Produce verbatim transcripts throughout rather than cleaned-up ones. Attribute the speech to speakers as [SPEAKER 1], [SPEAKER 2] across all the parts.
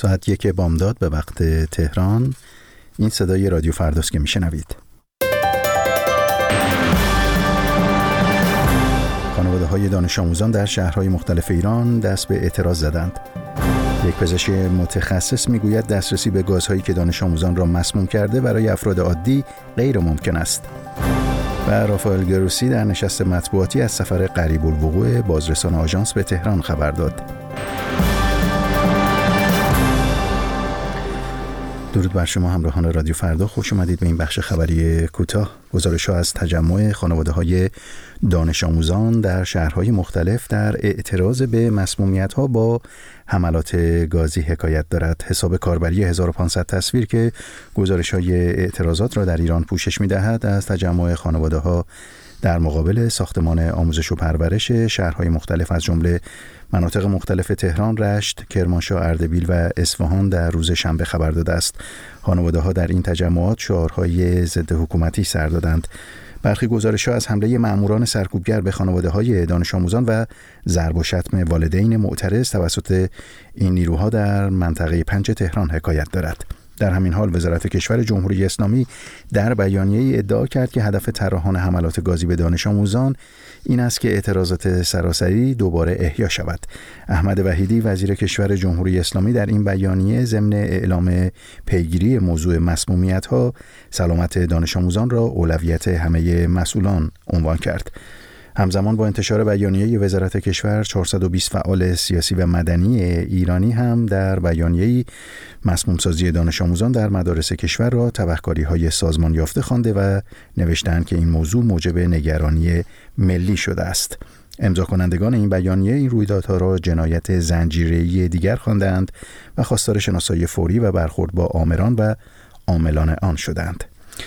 [SPEAKER 1] ساعت یک بامداد به وقت تهران. این صدای رادیو فرداست که میشنوید. خانواده های دانش آموزان در شهرهای مختلف ایران دست به اعتراض زدند. یک پزشک متخصص میگوید دسترسی به گازهایی که دانش آموزان را مسموم کرده برای افراد عادی غیر ممکن است. و رافائل گروسی در نشست مطبوعاتی از سفر قریب الوقوع بازرسان آژانس به تهران خبر داد. درود بر شما همراهان رادیو فردا، خوش اومدید به این بخش خبری کوتاه. گزارش‌ها از تجمع خانواده‌های دانش آموزان در شهرهای مختلف در اعتراض به مسمومیت‌ها با حملات گازی حکایت دارد. حساب کاربری هزار و پانصد تصویر که گزارش‌های اعتراضات را در ایران پوشش می‌دهد از تجمع خانواده‌ها در مقابل ساختمان آموزش و پرورش شهرهای مختلف از جمله مناطق مختلف تهران، رشت، کرمانشاه، اردبیل و اصفهان در روز شنبه خبر داده است. خانواده‌ها در این تجمعات شعارهای ضد حکومتی سر دادند. برخی گزارش‌ها از حمله مأموران سرکوبگر به خانواده‌های دانش آموزان و ضرب و شتم والدین معترض توسط این نیروها در منطقه پنج تهران حکایت دارد. در همین حال وزارت کشور جمهوری اسلامی در بیانیه‌ای ادعا کرد که هدف طراحان حملات گازی به دانش آموزان این است که اعتراضات سراسری دوباره احیا شود. احمد وحیدی وزیر کشور جمهوری اسلامی در این بیانیه ضمن اعلام پیگیری موضوع مسمومیت‌ها سلامت دانش آموزان را اولویت همه مسئولان عنوان کرد. همزمان با انتشار بیانیه وزارت کشور، چهارصد و بیست فعال سیاسی و مدنی ایرانی هم در بیانیه‌ای مسموم سازی دانش آموزان در مدارس کشور را تبهکاری‌های سازمان یافته خوانده و نوشتند که این موضوع موجب نگرانی ملی شده است. امضا کنندگان این بیانیه این رویدادها را جنایت زنجیره‌ای دیگر خواندند و خواستار شناسایی فوری و برخورد با آمران و عاملان آن شدند.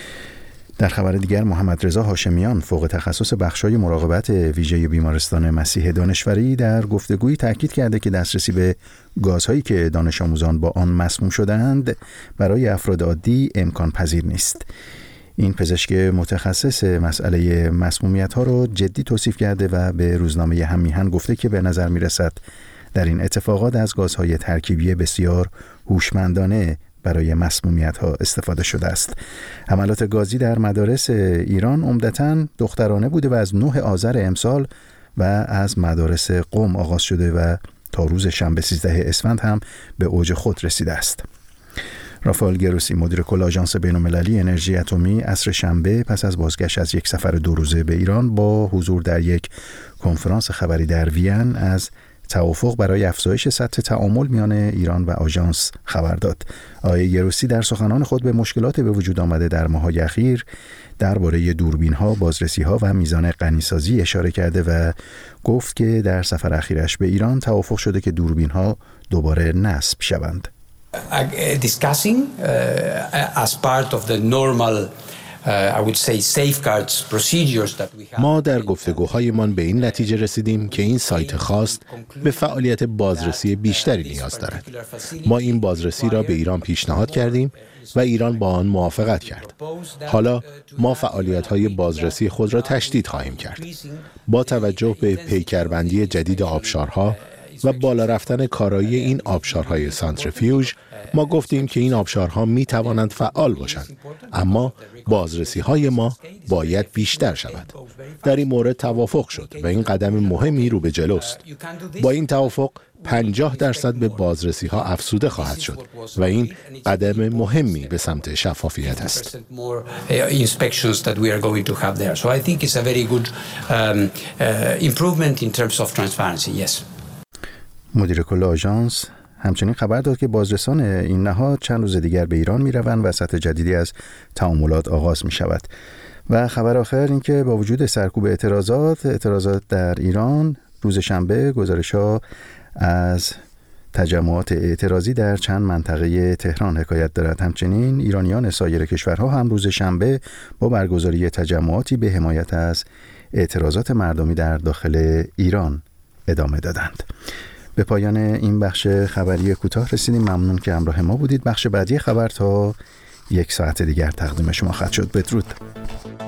[SPEAKER 1] در خبر دیگر، محمد رضا هاشمیان فوق تخصص بخش‌های مراقبت ویژه بیمارستان مسیح دانشوری در گفتگویی تاکید کرده که دسترسی به گازهایی که دانش آموزان با آن مسموم شده‌اند برای افراد عادی امکان پذیر نیست. این پزشک متخصص مسئله مسمومیت‌ها را جدی توصیف کرده و به روزنامه هم میهن گفته که به نظر می‌رسد در این اتفاقات از گازهای ترکیبی بسیار هوشمندانه برای مسمومیت‌ها استفاده شده است. حملات گازی در مدارس ایران عمدتاً دخترانه بوده و از نه آذر امسال و از مدارس قم آغاز شده و تا روز شنبه سیزده اسفند هم به اوج خود رسیده است. رافائل گروسی مدیر کل آژانس بین‌المللی انرژی اتمی عصر شنبه پس از بازگشت از یک سفر دو روزه به ایران با حضور در یک کنفرانس خبری در وین از توافق برای افزایش سطح تعامل میان ایران و آژانس خبر داد. آقای گروسی در سخنان خود به مشکلات به وجود آمده در ماه‌های اخیر درباره دوربین‌ها، بازرسی‌ها و میزان غنی‌سازی اشاره کرده و گفت که در سفر اخیرش به ایران توافق شده که دوربین‌ها دوباره نصب شوند.
[SPEAKER 2] Discussing uh, as part of the normal I would say safeguards procedures that we have.
[SPEAKER 3] ما در گفتگوهایمان به این نتیجه رسیدیم که این سایت خاص به فعالیت بازرسی بیشتری نیاز دارد. ما این بازرسی را به ایران پیشنهاد کردیم و ایران با آن موافقت کرد. حالا ما فعالیت‌های بازرسی خود را تشدید خواهیم کرد. با توجه به پیکربندی جدید آبشارها و بالا رفتن کارایی این آبشارهای سانتریفیوژ، ما گفتیم که این آبشارها می توانند فعال باشند، اما بازرسی های ما باید بیشتر شود. در این مورد توافق شد و این قدم مهمی رو به جلوست. با این توافق پنجاه درصد به بازرسی ها افزوده خواهد شد و این قدم مهمی به سمت شفافیت است.
[SPEAKER 1] مدیر کل آژانس همچنین خبر داد که بازرسان این نهاد چند روز دیگر به ایران می روند و سطح جدیدی از تعاملات آغاز می شود. و خبر آخر این که با وجود سرکوب اعتراضات اعتراضات در ایران، روز شنبه گزارش‌ها از تجمعات اعتراضی در چند منطقه تهران حکایت دارد. همچنین ایرانیان سایر کشورها هم روز شنبه با برگزاری تجمعاتی به حمایت از اعتراضات مردمی در داخل ایران ادامه دادند. به پایان این بخش خبری کوتاه رسیدیم. ممنون که همراه ما بودید. بخش بعدی خبر تا یک ساعت دیگر تقدیم شما خواهد شد. بدرود.